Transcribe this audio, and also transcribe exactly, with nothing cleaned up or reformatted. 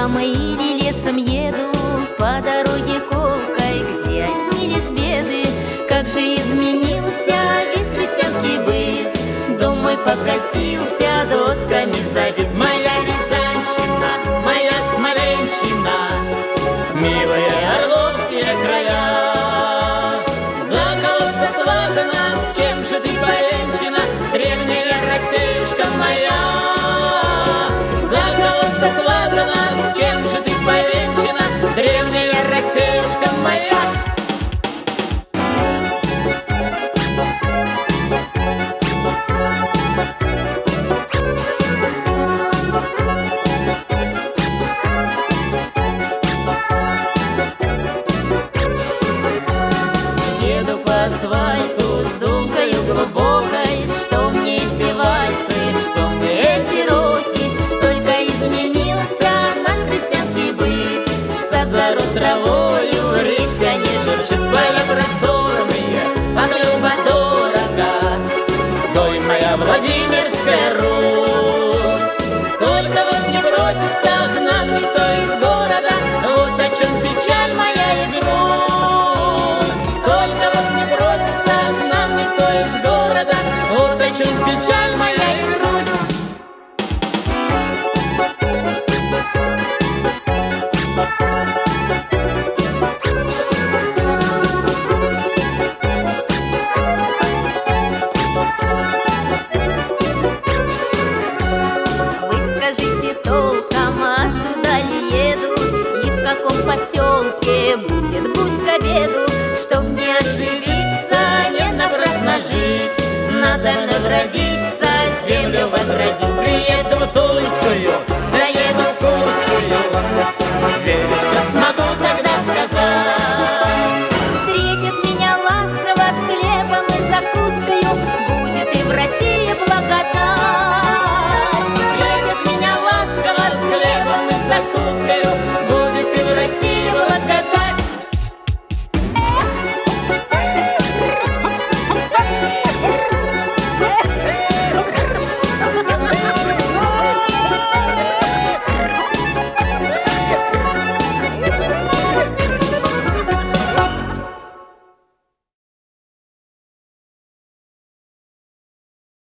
мамой или лесом еду, по дороге колкой, где одни лишь беды. Как же изменился весь крестьянский быт, дом мой покосился, досками забит. Моя Рязанщина, моя Смоленщина, милые Орловские края. За колосса сватана, с кем же ты повенчана, древняя Россиюшка моя. За колосса сватана, с кем же ты повенчана, древняя Россиюшка моя. Еду по асфальту с думкою глубокой, что мне эти вальсы, что мне эти роки. Только изменился наш крестьянский быт, сад зарос травою, речка не журчит. Поля просторные, а клюва дорого, ой, моя Владимирская Русь. Только вот не просится к нам никто из города, Вот о чем печаль моя и грусть. только вот не просится к нам никто из города, Вот о чем печаль моя и грусть. Вы скажите толком, оттуда ли еду, и в каком поселке будет гусь к обеду. Чтоб не ошибиться, не напрасно жить, надо родиться, землю возродить.